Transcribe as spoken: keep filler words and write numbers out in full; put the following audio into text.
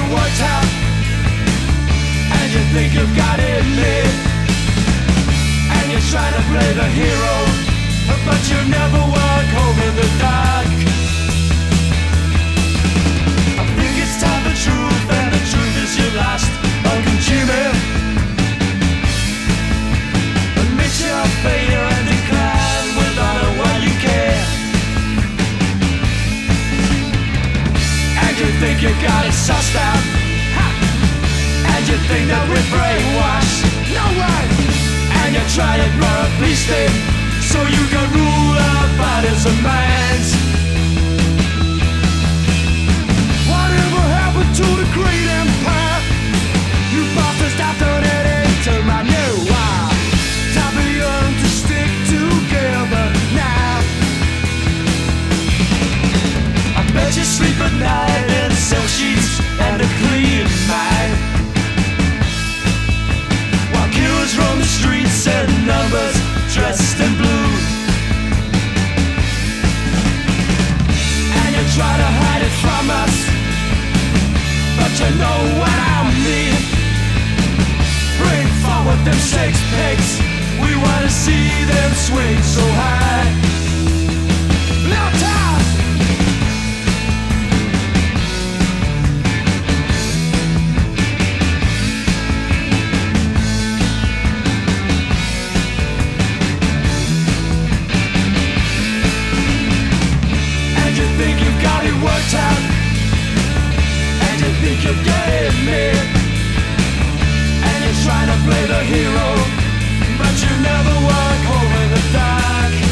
it worked out, and you think you've got it made, and you're trying to play the hero, but you never walk home in the dark. I think it's time for truth, and the truth is you're lost. Consume it. Admit your failure and decline with honor while you can. And you think you got it sussed out, ha! And you think that we're brainwashed. No way! And you try to grow a police state so you can rule our bodies and minds. Whatever happened to the great empire? You bastards stop donating to my new wire. Time for you to stick together now. I bet you sleep at night in silk sheets and a clean mind, while killers roam the streets and numbers dressed in blue. And you try to hide it from us, but you know what I mean. Bring forward them six pigs, we wanna see them swing so high. Now time! And you think you've got it worked out, and you think you've got it made, trying to play the hero, but you never walk home in the dark.